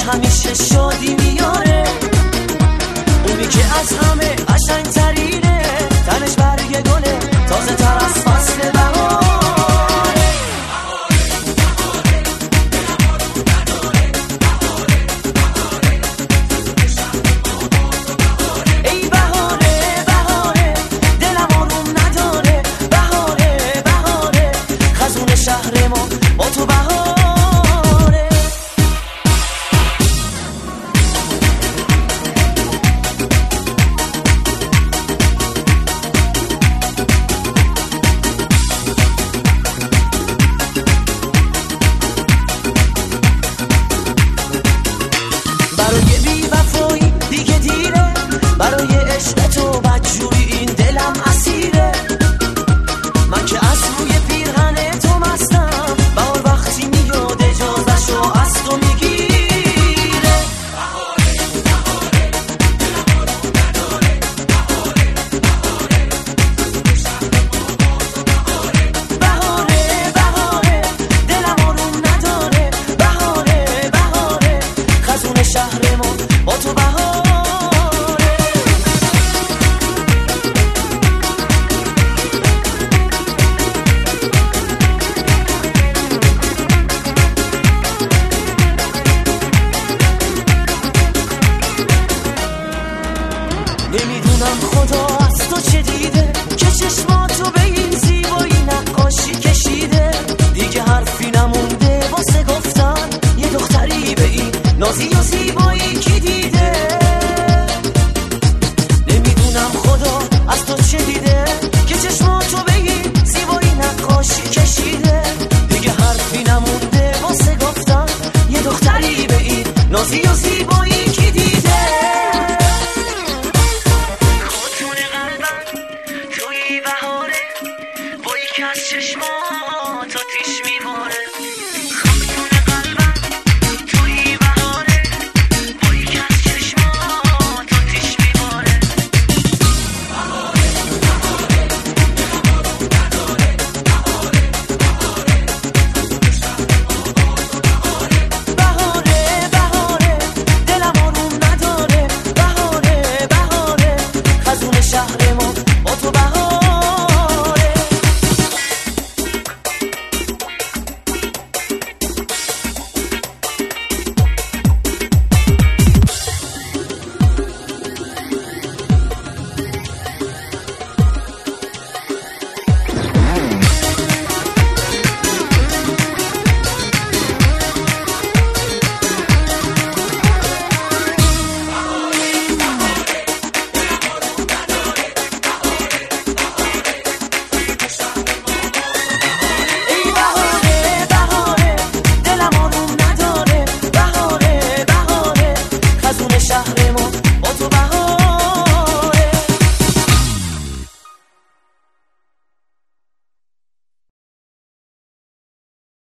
همیشه شادی میاره، اونی که از همه قشنگ‌ترینه، تنش برگ گله تازه تر از فصل بهاره. ای بهاره بهاره دلم آروم نداره، بهاره بهاره خزون شهر ما با تو بهاره. برای بی وفایی دیگه دیره، برای عشق تو بدجوری این دلم اسیره. من که از روی پیرهن تو مستم، بهار وقتی میاد اجازه‌شو از تو میگیره. بهاره بهاره دلم آروم نداره، بهاره بهاره خزون شهر ما با تو بهاره. نمیدونم خدا از تو چه دیده که چشماتو به این زیبایی نقاشی کشیده. دیگه حرفی نمونده واسه گفتن یه دختری به این نازی و زیبایی کی دیده. نمیدونم خدا از تو چه دیده که چشماتو